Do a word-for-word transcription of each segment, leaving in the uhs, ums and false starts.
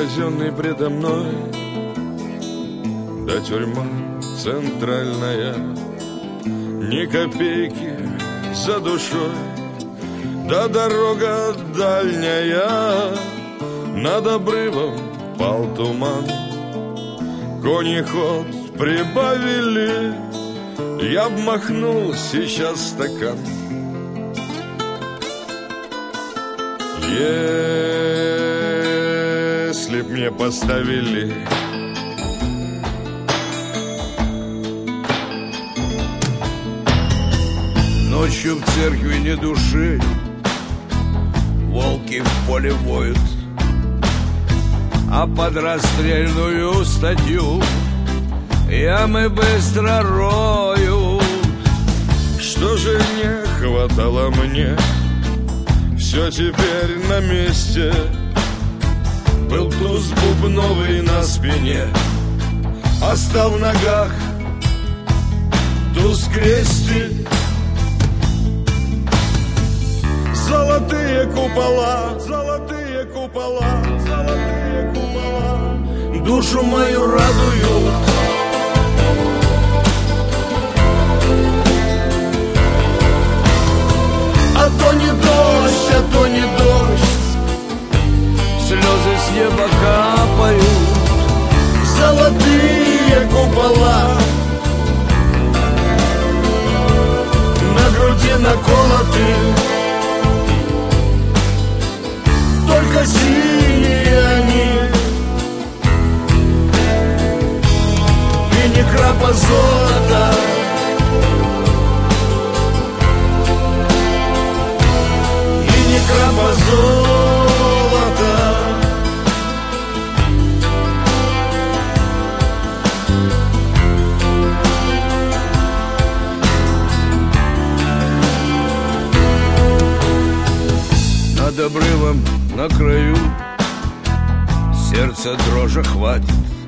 казенный предо мной, да тюрьма центральная, ни копейки за душой, да дорога дальняя. Над обрывом пал туман, кони ход прибавили, я б махнул сейчас стакан. Если б мне поставили ночью в церкви ни души, волки в поле воют, а под расстрельную статью ямы быстро роют. Что же не хватало мне, все теперь на месте. Был туз бубновый на спине, а стал в ногах туз крестик. Золотые купола, золотые купола, золотые купола душу мою радуют. А то не дождь, а то не дождь, слезы с неба капают. Золотые купола на груди наколоты, только синие они, и ни крапа золота. И ни крапа золота. Над обрывом на краю сердце дрожи хватит.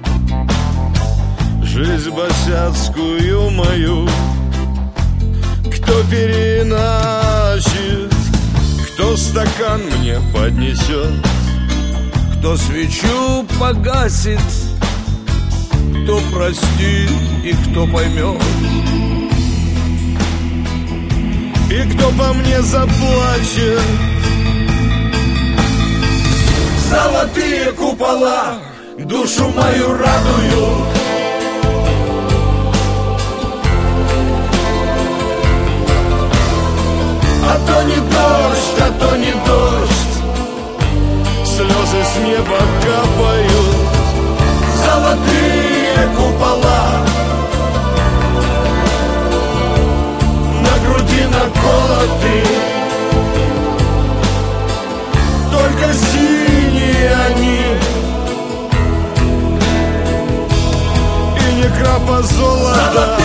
Жизнь босяцкую мою кто переначит, кто стакан мне поднесет, кто свечу погасит, кто простит и кто поймет, и кто по мне заплачет. Золотые купола душу мою радуют. А то не дождь, а то не дождь, слезы с неба капают. Золотые купола на груди наколоты, только синие они, и ни крапа золота.